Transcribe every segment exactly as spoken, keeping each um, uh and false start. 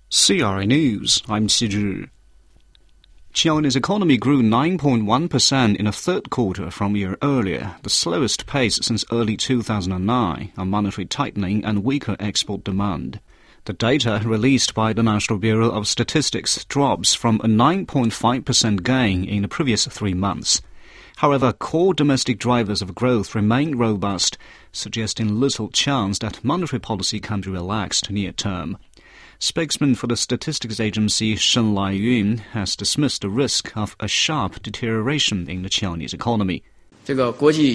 C R I News, I'm Xi Zhi. China's economy grew nine point one percent in the third quarter from a year earlier, the slowest pace since early two thousand nine, on monetary tightening and weaker export demand. The data released by the National Bureau of Statistics drops from a nine point five percent gain in the previous three months. However, core domestic drivers of growth remain robust, suggesting little chance that monetary policy can be relaxed near term. Spokesman for the statistics agency Shen Laiyun has dismissed the risk of a sharp deterioration in the Chinese economy. The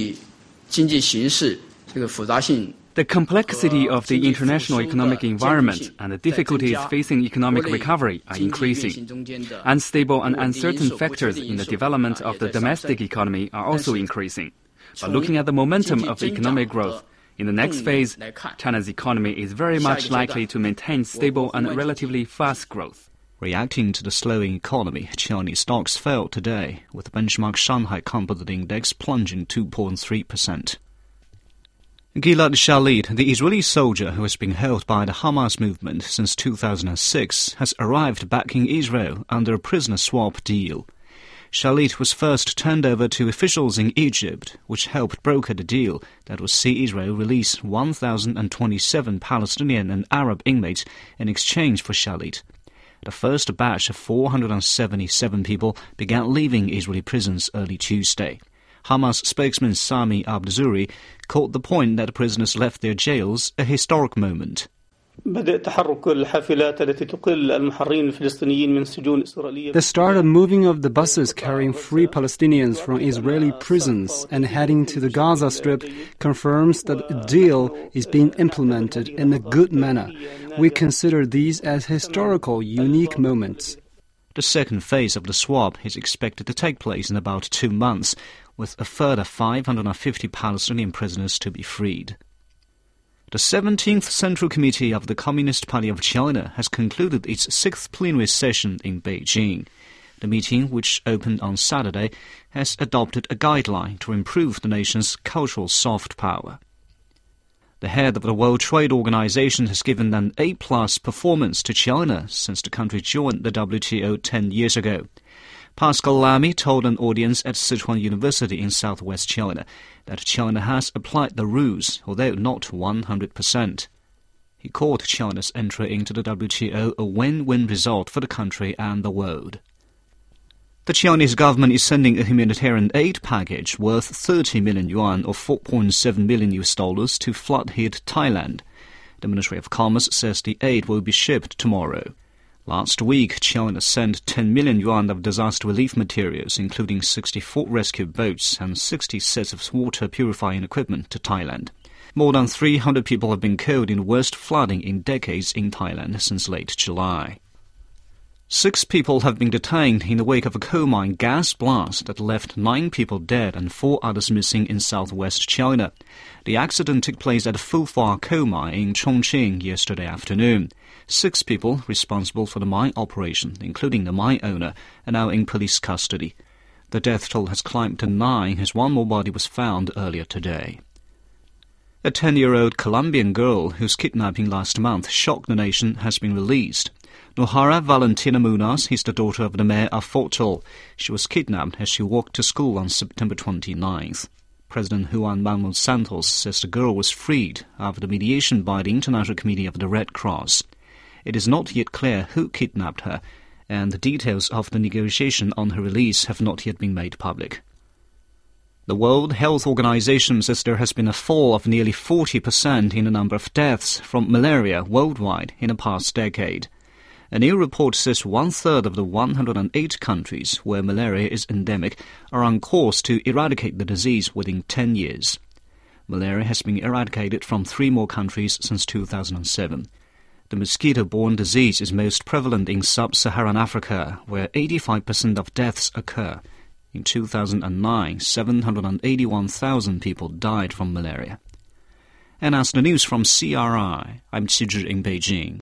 complexity of the international economic environment and the difficulties facing economic recovery are increasing. Unstable and uncertain factors in the development of the domestic economy are also increasing. But looking at the momentum of economic growth, in the next phase, China's economy is very much likely to maintain stable and relatively fast growth. Reacting to the slowing economy, Chinese stocks fell today, with the benchmark Shanghai Composite Index plunging two point three percent. Gilad Shalit, the Israeli soldier who has been held by the Hamas movement since two thousand six, has arrived back in Israel under a prisoner swap deal. Shalit was first turned over to officials in Egypt, which helped broker the deal that would see Israel release one thousand twenty-seven Palestinian and Arab inmates in exchange for Shalit. The first batch of four hundred seventy-seven people began leaving Israeli prisons early Tuesday. Hamas spokesman Sami Abduzuri called the point that the prisoners left their jails a historic moment. The start of moving of the buses carrying free Palestinians from Israeli prisons and heading to the Gaza Strip confirms that a deal is being implemented in a good manner. We consider these as historical, unique moments. The second phase of the swap is expected to take place in about two months, with a further five hundred fifty Palestinian prisoners to be freed. The seventeenth Central Committee of the Communist Party of China has concluded its sixth plenary session in Beijing. The meeting, which opened on Saturday, has adopted a guideline to improve the nation's cultural soft power. The head of the World Trade Organization has given an A plus performance to China since the country joined the W T O ten years ago. Pascal Lamy told an audience at Sichuan University in southwest China that China has applied the rules, although not one hundred percent. He called China's entry into the W T O a win-win result for the country and the world. The Chinese government is sending a humanitarian aid package worth thirty million yuan or four point seven million U S dollars to flood-hit Thailand. The Ministry of Commerce says the aid will be shipped tomorrow. Last week, China sent ten million yuan of disaster relief materials, including sixty-four rescue boats and sixty sets of water purifying equipment to Thailand. More than three hundred people have been killed in the worst flooding in decades in Thailand since late July. Six people have been detained in the wake of a coal mine gas blast that left nine people dead and four others missing in southwest China. The accident took place at a Fufar coal mine in Chongqing yesterday afternoon. Six people responsible for the mine operation, including the mine owner, are now in police custody. The death toll has climbed to nine as one more body was found earlier today. A ten-year-old Colombian girl whose kidnapping last month shocked the nation has been released. Nohara Valentina Munoz is the daughter of the mayor of Fortal. She was kidnapped as she walked to school on September twenty-ninth. President Juan Manuel Santos says the girl was freed after mediation by the International Committee of the Red Cross. It is not yet clear who kidnapped her, and the details of the negotiation on her release have not yet been made public. The World Health Organization says there has been a fall of nearly forty percent in the number of deaths from malaria worldwide in the past decade. A new report says one-third of the one hundred eight countries where malaria is endemic are on course to eradicate the disease within ten years. Malaria has been eradicated from three more countries since two thousand seven. The mosquito-borne disease is most prevalent in sub-Saharan Africa, where eighty-five percent of deaths occur. In two thousand nine, seven hundred eighty-one thousand people died from malaria. And as the news from C R I, I'm Qi Zhi in Beijing.